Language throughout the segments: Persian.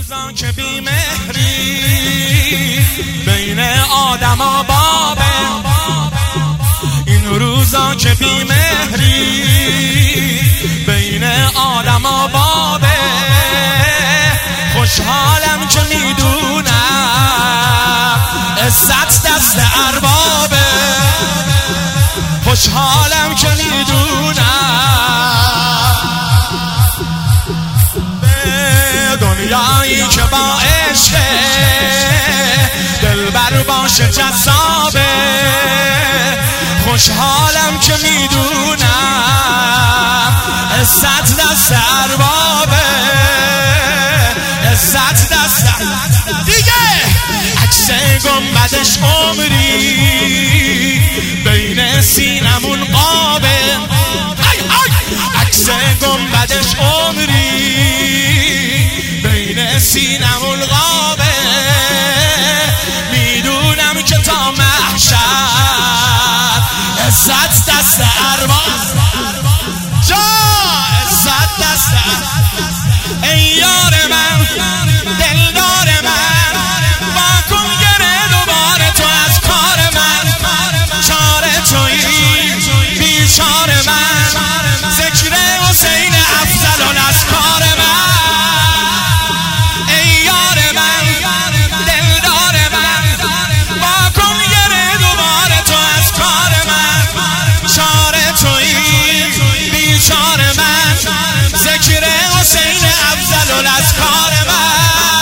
روزا که بیمهری بین آدم و بابه، این روزا که بیمهری بین آدم و بابه، خوشحالم که میدونم عزت دست اربابه، خوشحالم که میدونم به دنیایی که با عشق دلبر باشه جذابه، خوشحالم که میدونم عزت دست اربابه، عزت دست دیگه. عکس گنبدش عمری بین سینمون قابه، عکس گنبدش عمری بین سینمون قابه، میدونم که تا محشر عزت دست ارباب، جا عزت دست ای یار من دلدار من، با کن گره دوباره تو از کار من، چاره تویی بیچار من، ذکر حسین افضل الاسکار من، ای یار من دلدار من، با کن گره دوباره تو از کار من، چاره تویی بیچار من، ذکر حسین افضل الاسکار من،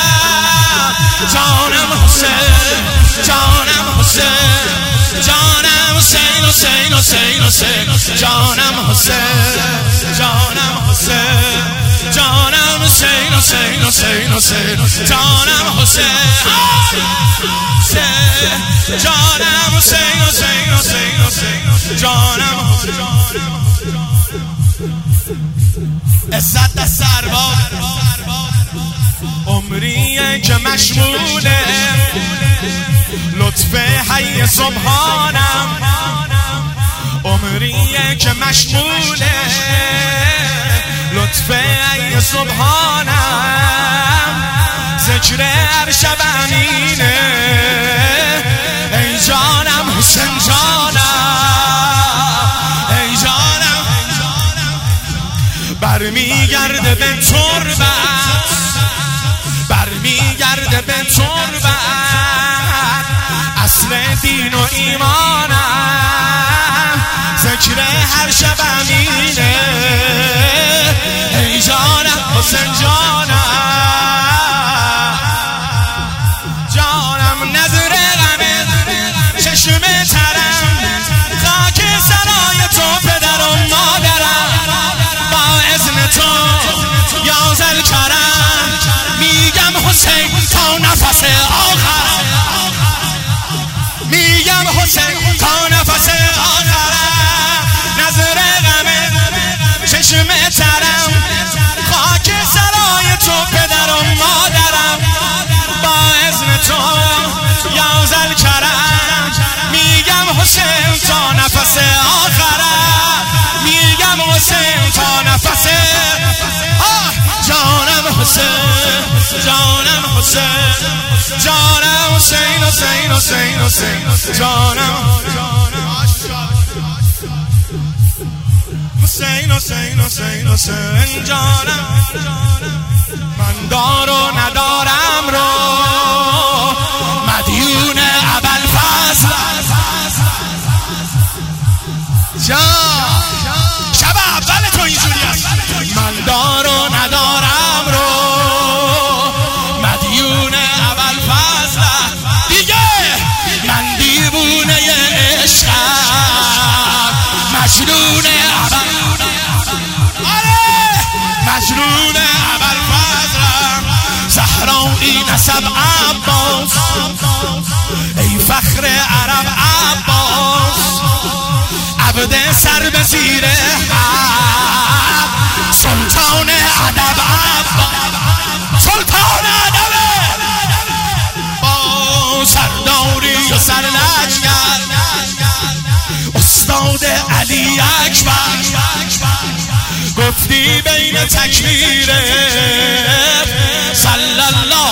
جانم حسین جانم حسین جانم حسین حسین حسین حسین جانم حسین جانم حسین جانم حسین حسین حسین حسین جانم حسین جانم حسین حسین حسین حسین جانم عزت دست ارباب، عمریه که مشموله لطف حی سبحانم، عمریه که مشموله لطف حی سبحانم، ذکر هر شب امینه ای جانم حسین جانم، ای جانم برمیگرده به تربت، برمیگرده به تربت اصل دین و ایمانم، ذکر هر شب امینه ای جانم حسین جانم، جانم نظر غمه چشم ترم، خاک سرای تو پدر و مادرم، با اذن تو یا ذوالکرم میگم حسین تا نفس آخرم، میگم حسین تا نفس آخرم، نظر غمه چشم ترم، خاک سرای تو پدر و مادرم، با اذن تو یا ذوالکرم میگم حسین تا نفس آخرم، میگم حسین تا نفس جانم حسین جانم حسین جانم حسین حسین حسین حسین جانم حسین حسین حسین حسین جانم، من دار و ندارم رو مدیون ابوالفضل جان، شب اول تو اینجوری است، من دار و ندارم رو مدیون ابوالفضل دیگه، من دیوونه عشقم مجنون مجنون ابوالفضلم، زهرایی نسب عباس ای فخر عرب عباس، عبد سر به زیر حق سلطان ادب عباس، سلطان ادب با سرداری و سرلشکر استاد علی اکبر، گفتی بین تکبیر صلی الله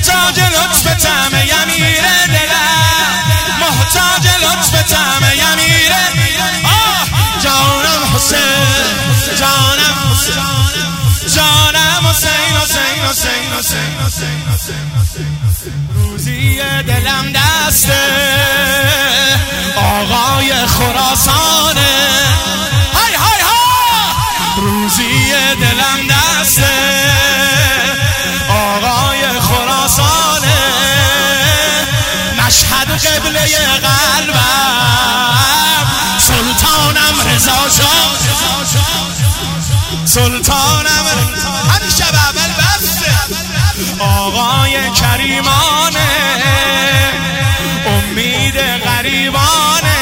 محتاج لطفتم امیر دلم، محتاج لطفتم امیر. جانم حسین، جانم حسین، جانم حسین، حسین حسین حسین حسین حسین. روزی دلم دست آقای خراسانه، های های ها. روزی دلم دست آقای خراسانه، مشهد قبله قلبم، سلطانم رضا شاه، سلطانم همین شب اول بسته. آقای کریمانه، امید غریبانه،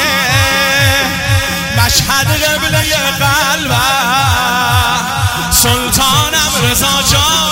مشهد قبله قلبم، سلطانم رضا شاه.